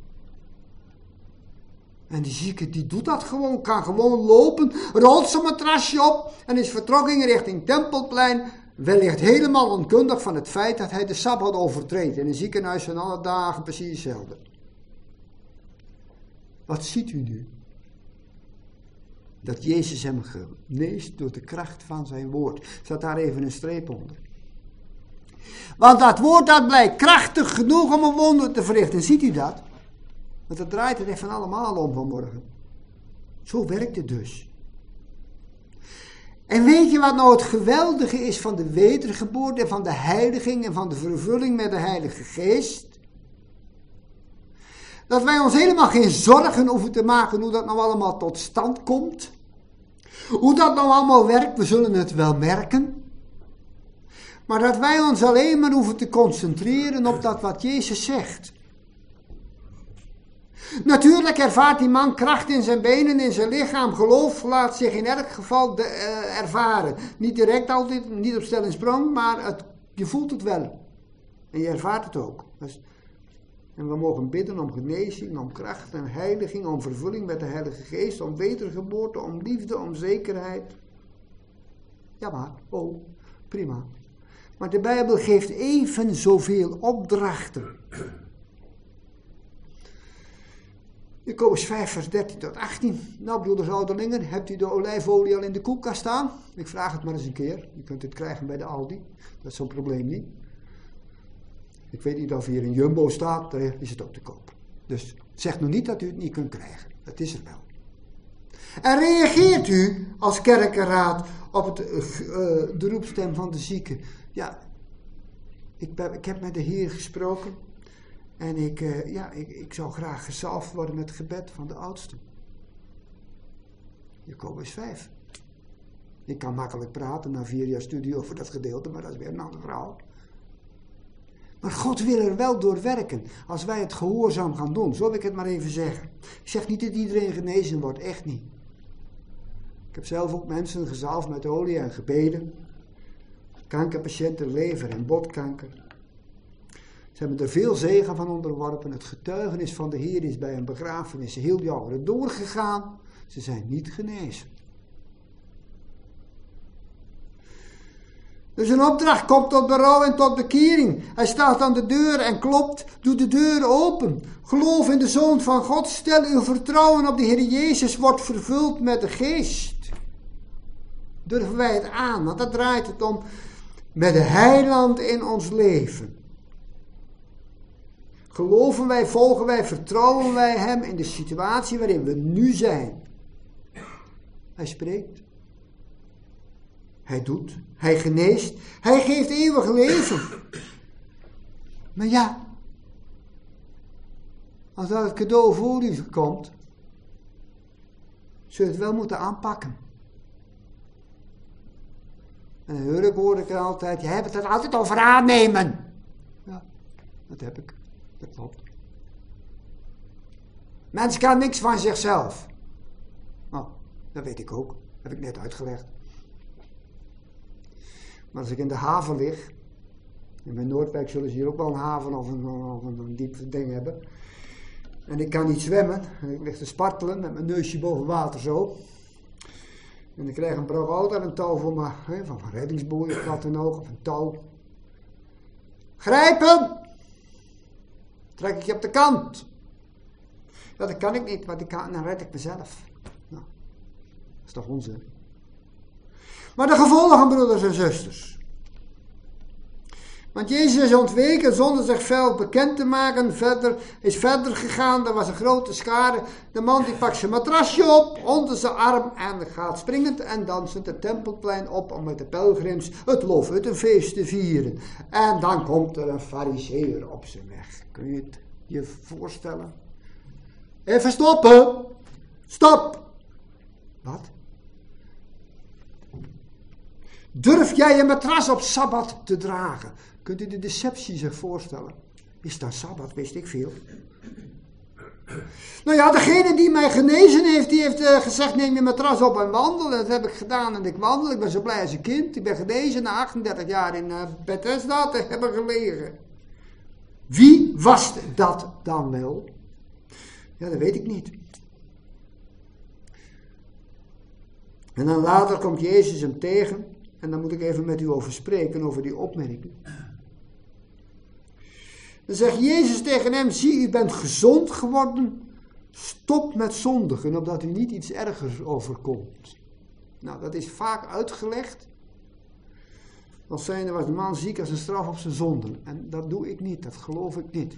En die zieke, die doet dat gewoon, kan gewoon lopen, rolt zijn matrasje op en is vertrokken richting Tempelplein, wellicht helemaal onkundig van het feit dat hij de Sabbat overtreedt. In een ziekenhuis zijn alle dagen precies hetzelfde. Wat ziet u nu? Dat Jezus hem geneest door de kracht van zijn woord. Zat daar even een streep onder. Want dat woord dat blijkt krachtig genoeg om een wonder te verrichten. Ziet u dat? Want dat draait er echt van allemaal om vanmorgen. Zo werkt het dus. En weet je wat nou het geweldige is van de wedergeboorte en van de heiliging en van de vervulling met de Heilige Geest? Dat wij ons helemaal geen zorgen hoeven te maken hoe dat nou allemaal tot stand komt. Hoe dat nou allemaal werkt, we zullen het wel merken. Maar dat wij ons alleen maar hoeven te concentreren op dat wat Jezus zegt. Natuurlijk ervaart die man kracht in zijn benen, in zijn lichaam. Geloof laat zich in elk geval ervaren. Niet direct altijd, niet op stel en sprong, maar je voelt het wel. En je ervaart het ook. En we mogen bidden om genezing, om kracht en heiliging, om vervulling met de Heilige Geest, om wedergeboorte, om liefde, om zekerheid. Ja maar, prima. Maar de Bijbel geeft even zoveel opdrachten. Jacobus 5 vers 13 tot 18. Nou broeders ouderlingen, hebt u de olijfolie al in de koelkast staan? Ik vraag het maar eens een keer. Je kunt het krijgen bij de Aldi. Dat is zo'n probleem niet. Ik weet niet of hier een Jumbo staat, daar is het ook te koop. Dus zeg nog niet dat u het niet kunt krijgen. Het is er wel. En reageert u als kerkenraad op de roepstem van de zieke? Ja, ik heb met de Heer gesproken. En ik zou graag gezalfd worden met het gebed van de oudste. Jacobus 5. Ik kan makkelijk praten na 4 jaar studie over dat gedeelte, maar dat is weer een andere verhaal. Maar God wil er wel door werken, als wij het gehoorzaam gaan doen. Zo wil ik het maar even zeggen. Ik zeg niet dat iedereen genezen wordt, echt niet. Ik heb zelf ook mensen gezalfd met olie en gebeden. Kankerpatiënten, lever- en botkanker. Ze hebben er veel zegen van onderworpen. Het getuigenis van de Heer is bij een begrafenis heel jongeren doorgegaan. Ze zijn niet genezen. Dus een opdracht komt tot berouw en tot bekering. Hij staat aan de deur en klopt. Doe de deur open. Geloof in de Zoon van God. Stel uw vertrouwen op de Heer Jezus. Wordt vervuld met de Geest. Durven wij het aan? Want daar draait het om. met de heiland in ons leven? Geloven wij, volgen wij, vertrouwen wij hem in de situatie waarin we nu zijn? Hij spreekt. Hij doet. Hij geneest. Hij geeft eeuwig leven. Maar ja, als dat het cadeau voor u komt, zul je het wel moeten aanpakken. En dan hoor ik er altijd, je hebt het er altijd over aannemen. Ja, dat heb ik. Dat klopt. Mens kan niks van zichzelf. Nou, dat weet ik ook. Heb ik net uitgelegd. Maar als ik in de haven lig, en bij Noordwijk zullen ze hier ook wel een haven of een diep ding hebben. En ik kan niet zwemmen. En ik lig te spartelen met mijn neusje boven water zo. En ik krijg een bravo aan een touw voor me, van een reddingsboei of wat dan ook, of een touw. Grijpen! Trek ik je op de kant. Ja, dat kan ik niet, want dan red ik mezelf. Nou, dat is toch onzin. Maar de gevolgen, broeders en zusters. Want Jezus is ontweken zonder zichzelf bekend te maken. Is verder gegaan, er was een grote schare. De man die pakt zijn matrasje op, onder zijn arm en gaat springend en dansend het tempelplein op om met de pelgrims het Loofhuttenfeest te vieren. En dan komt er een farizeeër op zijn weg. Kun je het je voorstellen? Even stoppen! Stop! Wat? Durf jij je matras op Sabbat te dragen? Kunt u de deceptie zich voorstellen? Is dat Sabbat? Wist ik veel. Nou ja, degene die mij genezen heeft, die heeft gezegd, neem je matras op en wandel. En dat heb ik gedaan en ik wandel. Ik ben zo blij als een kind. Ik ben genezen na 38 jaar in Bethesda te hebben gelegen. Wie was dat dan wel? Ja, dat weet ik niet. En dan later komt Jezus hem tegen. En daar moet ik even met u over spreken, over die opmerking. Dan zegt Jezus tegen hem, zie, u bent gezond geworden. Stop met zondigen, opdat u niet iets ergers overkomt. Nou, dat is vaak uitgelegd. Als zijnde was de man ziek als een straf op zijn zonden. En dat doe ik niet, dat geloof ik niet.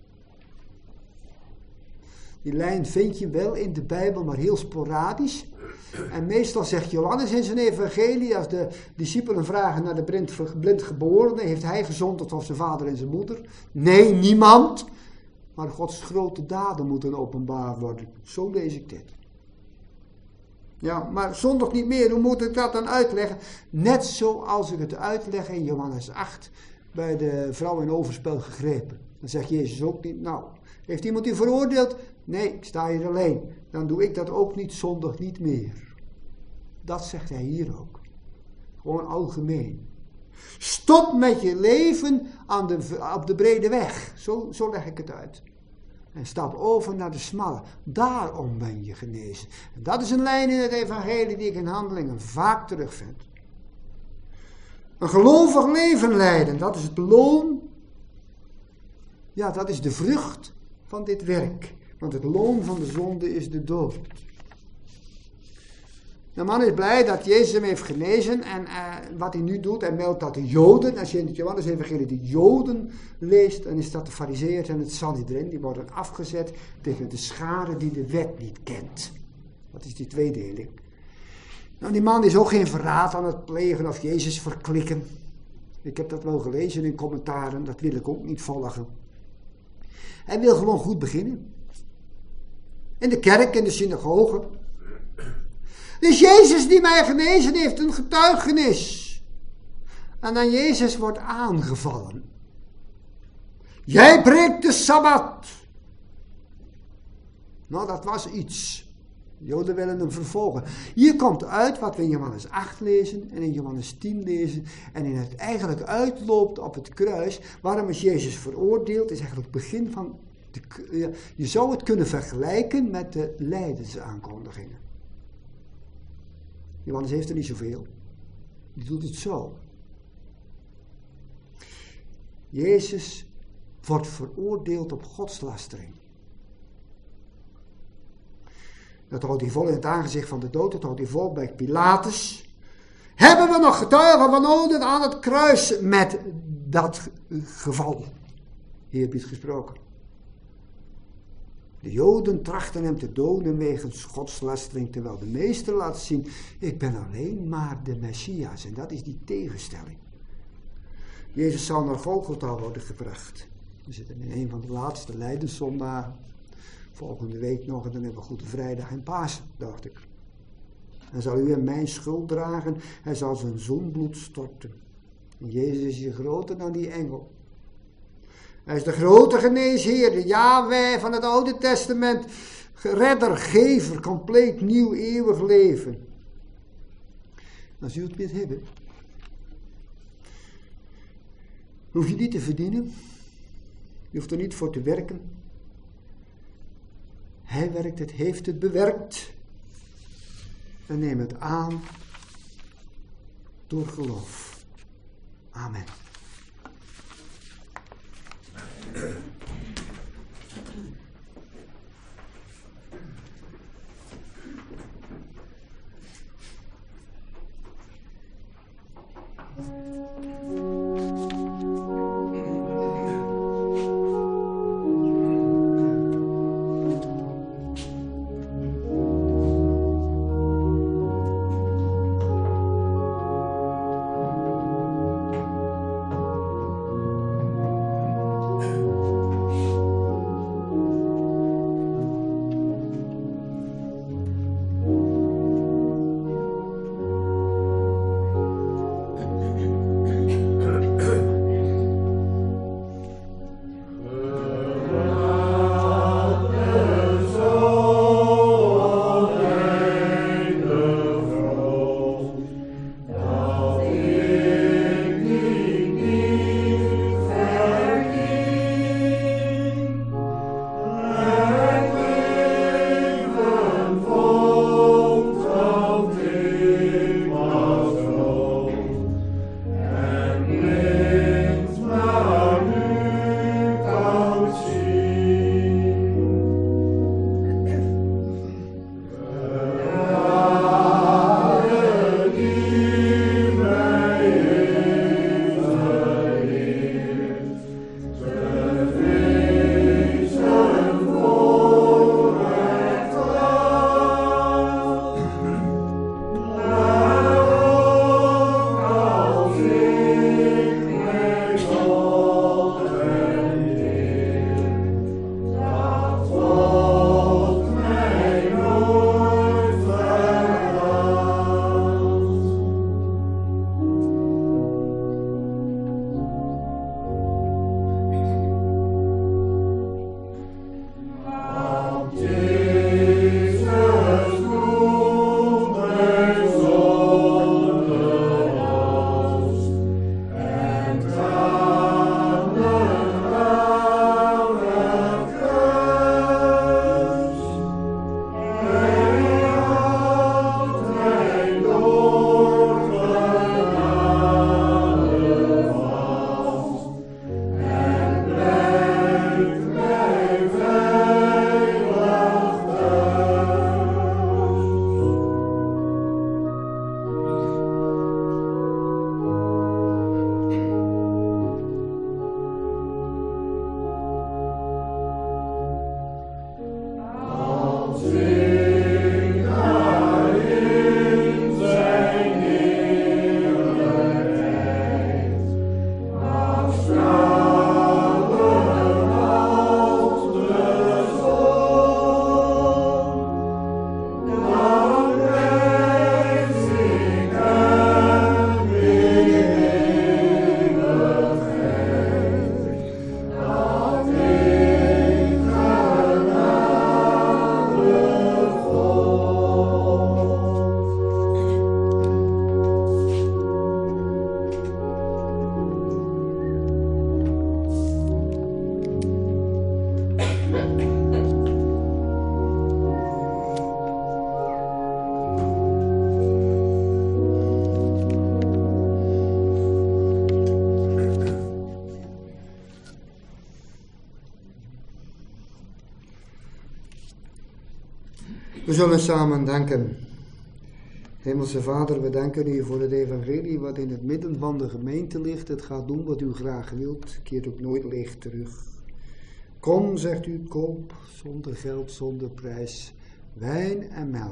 Die lijn vind je wel in de Bijbel, maar heel sporadisch. En meestal zegt Johannes in zijn evangelie, als de discipelen vragen naar de blindgeborene, heeft hij gezondigd of zijn vader en zijn moeder? Nee, niemand. Maar Gods grote daden moeten openbaar worden. Zo lees ik dit. Ja, maar zondig niet meer, hoe moet ik dat dan uitleggen? Net zoals ik het uitleg in Johannes 8, bij de vrouw in overspel gegrepen. Dan zegt Jezus ook niet, nou, heeft iemand u veroordeeld? Nee, ik sta hier alleen. Dan doe ik dat ook niet, zondig niet meer. Dat zegt hij hier ook. Gewoon algemeen. Stop met je leven op de brede weg. Zo leg ik het uit. En stap over naar de smalle. Daarom ben je genezen. En dat is een lijn in het evangelie die ik in Handelingen vaak terugvind. Een gelovig leven leiden, dat is het loon. Ja, dat is de vrucht van dit werk. Want het loon van de zonde is de dood. De man is blij dat Jezus hem heeft genezen. En wat hij nu doet, hij meldt dat de Joden, als je in het Johannes-evangelie de Joden leest, dan is dat de Farizeeërs en het Sanhedrin. Die worden afgezet tegen de schare die de wet niet kent. Dat is die tweedeling. Nou, die man is ook geen verraad aan het plegen of Jezus verklikken. Ik heb dat wel gelezen in commentaren, dat wil ik ook niet volgen. Hij wil gewoon goed beginnen. In de kerk, in de synagoge. Dus Jezus die mij genezen heeft, een getuigenis. En dan Jezus wordt aangevallen. Jij breekt de Sabbat. Nou, dat was iets. Joden willen hem vervolgen. Hier komt uit wat we in Johannes 8 lezen en in Johannes 10 lezen. En in het eigenlijk uitloopt op het kruis. Waarom is Jezus veroordeeld? Is eigenlijk het begin van... Je zou het kunnen vergelijken met de lijdensaankondigingen. Johannes heeft er niet zoveel. Die doet het zo. Jezus wordt veroordeeld op godslastering. Dat houdt hij vol in het aangezicht van de dood. Dat houdt hij vol bij Pilatus. Hebben we nog getuigen van nodig aan het kruis met dat geval? Hier heb je het gesproken. De Joden trachten hem te doden wegens godslastering, terwijl de meester laat zien, ik ben alleen maar de Messias. En dat is die tegenstelling. Jezus zal naar Golgotha worden gebracht. We zitten in een van de laatste lijdenszondagen. Volgende week nog en dan hebben we Goede Vrijdag en Pasen, dacht ik. Dan zal u en mijn schuld dragen. Hij zal zijn zonbloed storten. En Jezus is hier groter dan die engel. Hij is de grote geneesheer, de Yahweh van het Oude Testament. Redder, gever, compleet nieuw eeuwig leven. Als u het wilt hebben, hoef je niet te verdienen. Je hoeft er niet voor te werken. Hij werkt het, heeft het bewerkt. En neem het aan door geloof. Amen. We zullen samen danken. Hemelse Vader, we danken u voor het evangelie wat in het midden van de gemeente ligt. Het gaat doen wat u graag wilt, keert ook nooit leeg terug. Kom, zegt u, koop, zonder geld, zonder prijs, wijn en melk.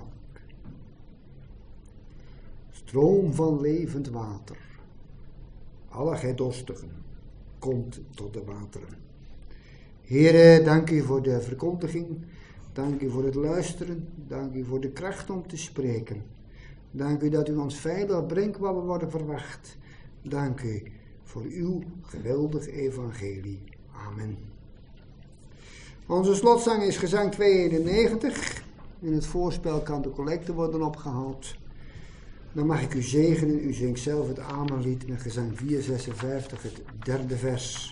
Stroom van levend water. Alle gij dorstigen, komt tot de wateren. Heere, dank u voor de verkondiging, dank u voor het luisteren, dank u voor de kracht om te spreken. Dank u dat u ons veilig brengt waar we worden verwacht. Dank u voor uw geweldig evangelie. Amen. Onze slotzang is gezang 291. In het voorspel kan de collecte worden opgehaald. Dan mag ik u zegenen. U zingt zelf het Amenlied met gezang 456, het derde vers.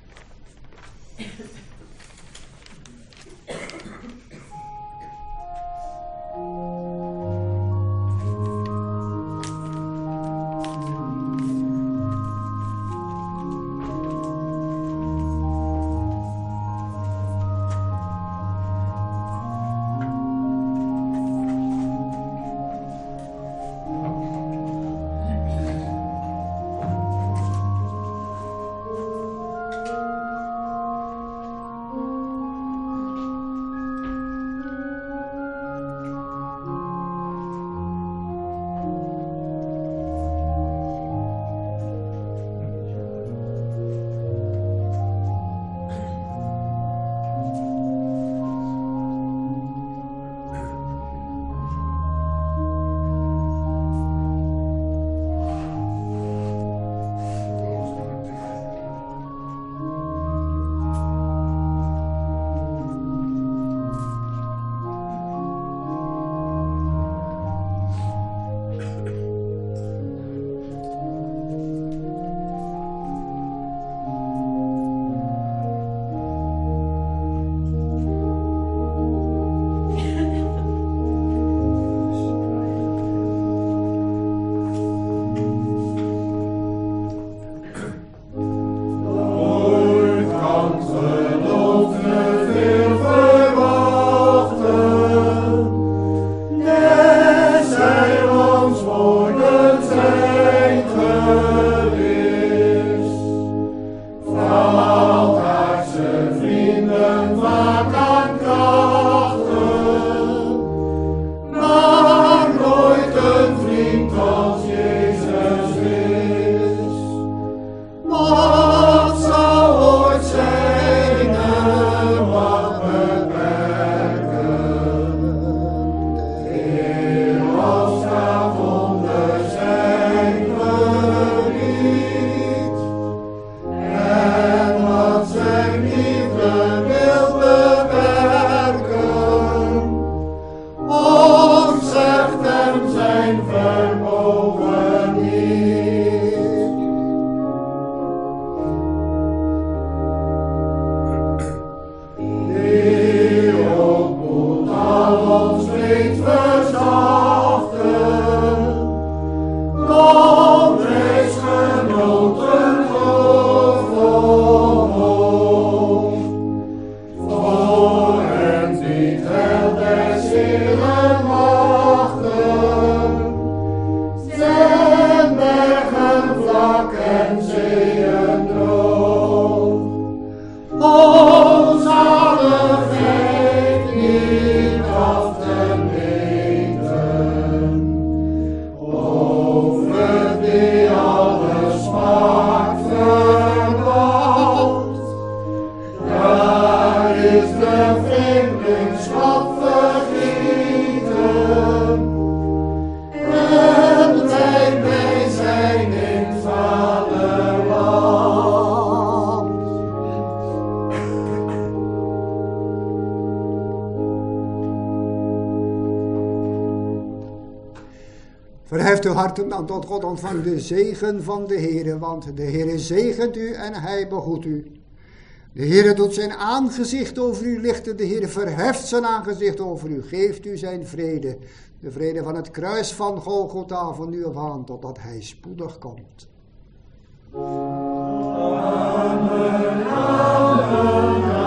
Verheft uw harten dan tot God, ontvang de zegen van de Heere, want de Heere zegent u en hij behoedt u. De Heere doet zijn aangezicht over u lichten, de Heere verheft zijn aangezicht over u, geeft u zijn vrede. De vrede van het kruis van Golgotha van nu af aan, totdat hij spoedig komt. Amen, amen, amen.